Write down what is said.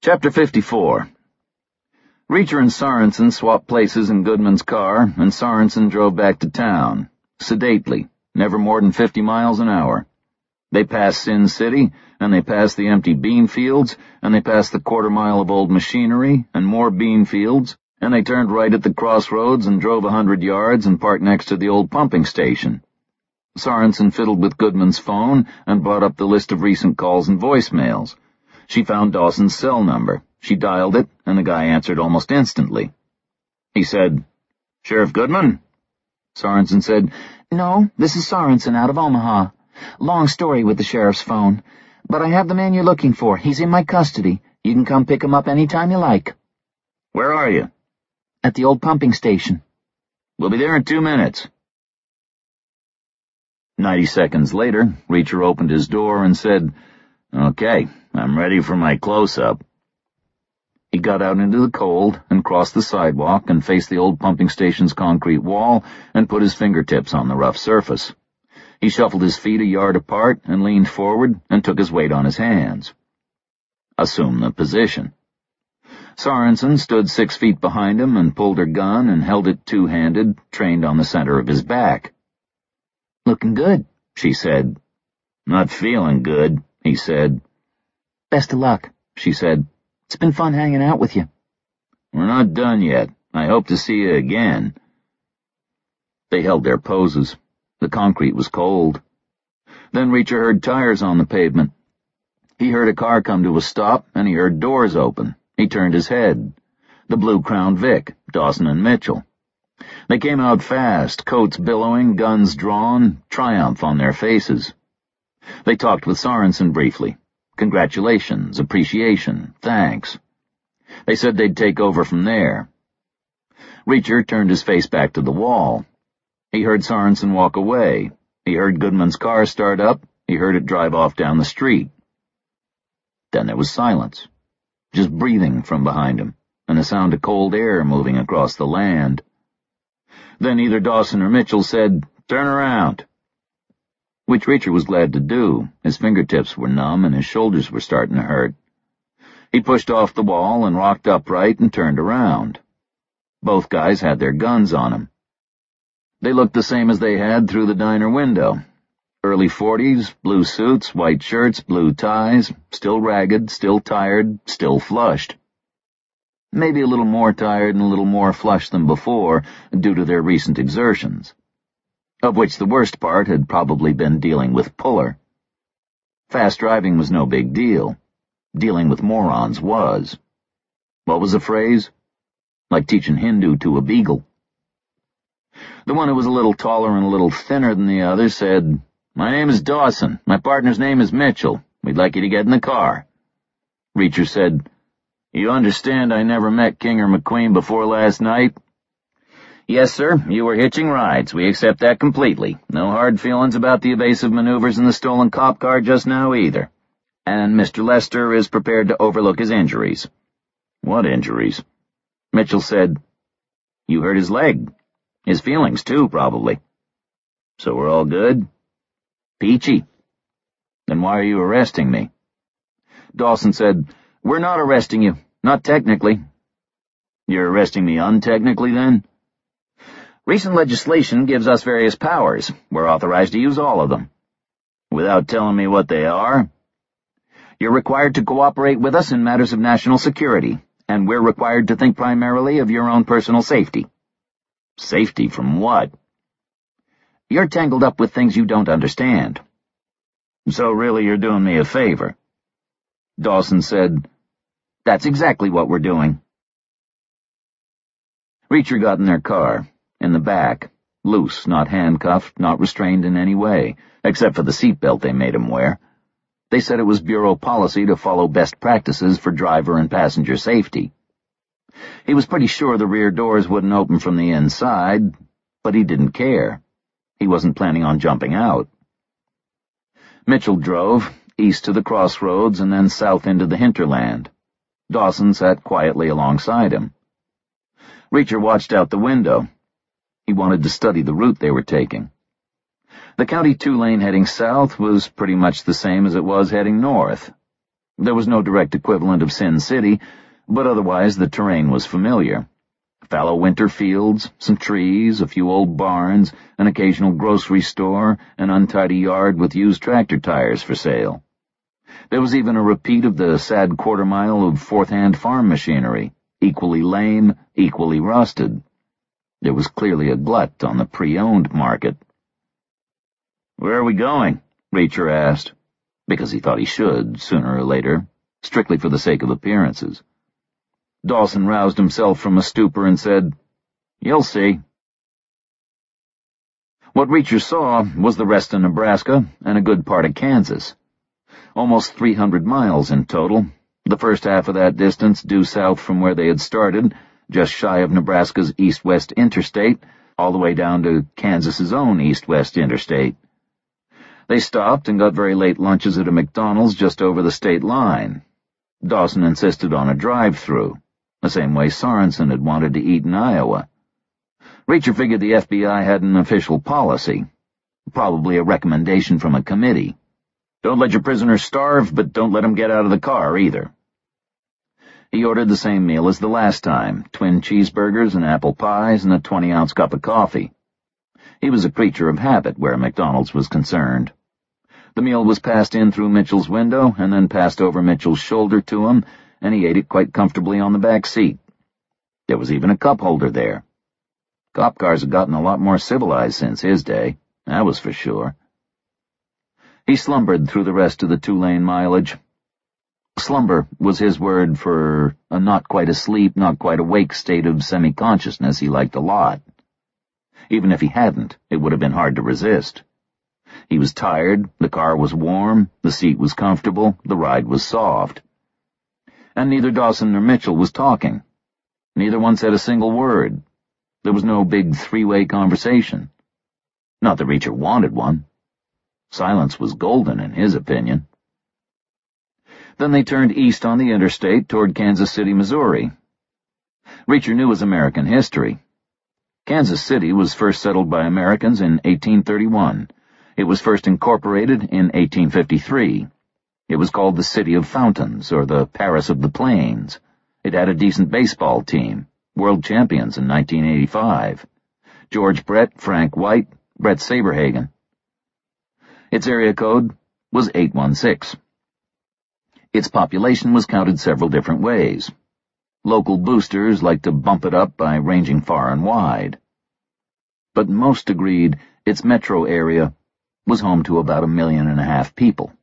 Chapter 54. Reacher and Sorensen swapped places in Goodman's car, and Sorensen drove back to town, sedately, never more than 50 miles an hour. They passed Sin City, and they passed the empty bean fields, and they passed the quarter-mile of old machinery, and more bean fields, and they turned right at the crossroads and drove 100 yards and parked next to the old pumping station. Sorensen fiddled with Goodman's phone and brought up the list of recent calls and voicemails. She found Dawson's cell number. She dialed it, and the guy answered almost instantly. He said, "Sheriff Goodman?" Sorensen said, "No, this is Sorensen out of Omaha. Long story with the sheriff's phone. But I have the man you're looking for. He's in my custody. You can come pick him up any time you like." "Where are you?" "At the old pumping station." "We'll be there in 2 minutes." 90 seconds later, Reacher opened his door and said, "Okay, I'm ready for my close-up." He got out into the cold and crossed the sidewalk and faced the old pumping station's concrete wall and put his fingertips on the rough surface. He shuffled his feet a yard apart and leaned forward and took his weight on his hands. Assume the position. Sorensen stood 6 feet behind him and pulled her gun and held it two-handed, trained on the center of his back. "Looking good," she said. "Not feeling good," he said. "Best of luck," she said. "It's been fun hanging out with you." "We're not done yet. I hope to see you again." They held their poses. The concrete was cold. Then Reacher heard tires on the pavement. He heard a car come to a stop, and he heard doors open. He turned his head. The Blue Crown Vic, Dawson and Mitchell. They came out fast, coats billowing, guns drawn, triumph on their faces. They talked with Sorensen briefly. Congratulations, appreciation, thanks. They said they'd take over from there. Reacher turned his face back to the wall. He heard Sorensen walk away. He heard Goodman's car start up. He heard it drive off down the street. Then there was silence, just breathing from behind him, and the sound of cold air moving across the land. Then either Dawson or Mitchell said, "Turn around," which Reacher was glad to do. His fingertips were numb and his shoulders were starting to hurt. He pushed off the wall and rocked upright and turned around. Both guys had their guns on him. They looked the same as they had through the diner window. Early 40s, blue suits, white shirts, blue ties, still ragged, still tired, still flushed. Maybe a little more tired and a little more flushed than before due to their recent exertions, of which the worst part had probably been dealing with Puller. Fast driving was no big deal. Dealing with morons was. What was the phrase? Like teaching Hindu to a beagle. The one who was a little taller and a little thinner than the other said, "My name is Dawson. My partner's name is Mitchell. We'd like you to get in the car." Reacher said, "You understand I never met King or McQueen before last night?" "Yes, sir. You were hitching rides. We accept that completely. No hard feelings about the evasive maneuvers in the stolen cop car just now either. And Mr. Lester is prepared to overlook his injuries." "What injuries?" Mitchell said, "You hurt his leg. His feelings, too, probably." "So we're all good?" "Peachy." "Then why are you arresting me?" Dawson said, "We're not arresting you. Not technically." "You're arresting me untechnically, then?" "Recent legislation gives us various powers. We're authorized to use all of them." "Without telling me what they are?" "You're required to cooperate with us in matters of national security, and we're required to think primarily of your own personal safety." "Safety from what?" "You're tangled up with things you don't understand." "So really you're doing me a favor?" Dawson said, "That's exactly what we're doing." Reacher got in their car, in the back, loose, not handcuffed, not restrained in any way, except for the seatbelt they made him wear. They said it was bureau policy to follow best practices for driver and passenger safety. He was pretty sure the rear doors wouldn't open from the inside, but he didn't care. He wasn't planning on jumping out. Mitchell drove, east to the crossroads and then south into the hinterland. Dawson sat quietly alongside him. Reacher watched out the window. He wanted to study the route they were taking. The County 2 lane heading south was pretty much the same as it was heading north. There was no direct equivalent of Sin City, but otherwise the terrain was familiar. Fallow winter fields, some trees, a few old barns, an occasional grocery store, an untidy yard with used tractor tires for sale. There was even a repeat of the sad quarter-mile of fourth-hand farm machinery, equally lame, equally rusted. There was clearly a glut on the pre-owned market. "Where are we going?" Reacher asked, because he thought he should, sooner or later, strictly for the sake of appearances. Dawson roused himself from a stupor and said, "You'll see." What Reacher saw was the rest of Nebraska and a good part of Kansas. Almost 300 miles in total, the first half of that distance due south from where they had started, just shy of Nebraska's east-west interstate, all the way down to Kansas's own east-west interstate. They stopped and got very late lunches at a McDonald's just over the state line. Dawson insisted on a drive-through, the same way Sorensen had wanted to eat in Iowa. Reacher figured the FBI had an official policy, probably a recommendation from a committee. Don't let your prisoners starve, but don't let them get out of the car either. He ordered the same meal as the last time, twin cheeseburgers and apple pies and a 20-ounce cup of coffee. He was a creature of habit where McDonald's was concerned. The meal was passed in through Mitchell's window and then passed over Mitchell's shoulder to him, and he ate it quite comfortably on the back seat. There was even a cup holder there. Cop cars had gotten a lot more civilized since his day, that was for sure. He slumbered through the rest of the 2-lane mileage. Slumber was his word for a not-quite-asleep, not-quite-awake state of semi-consciousness he liked a lot. Even if he hadn't, it would have been hard to resist. He was tired, the car was warm, the seat was comfortable, the ride was soft. And neither Dawson nor Mitchell was talking. Neither one said a single word. There was no big three-way conversation. Not that Reacher wanted one. Silence was golden in his opinion. Then they turned east on the interstate toward Kansas City, Missouri. Reacher knew his American history. Kansas City was first settled by Americans in 1831. It was first incorporated in 1853. It was called the City of Fountains, or the Paris of the Plains. It had a decent baseball team, world champions in 1985. George Brett, Frank White, Brett Saberhagen. Its area code was 816. Its population was counted several different ways. Local boosters liked to bump it up by ranging far and wide. But most agreed its metro area was home to about 1.5 million people.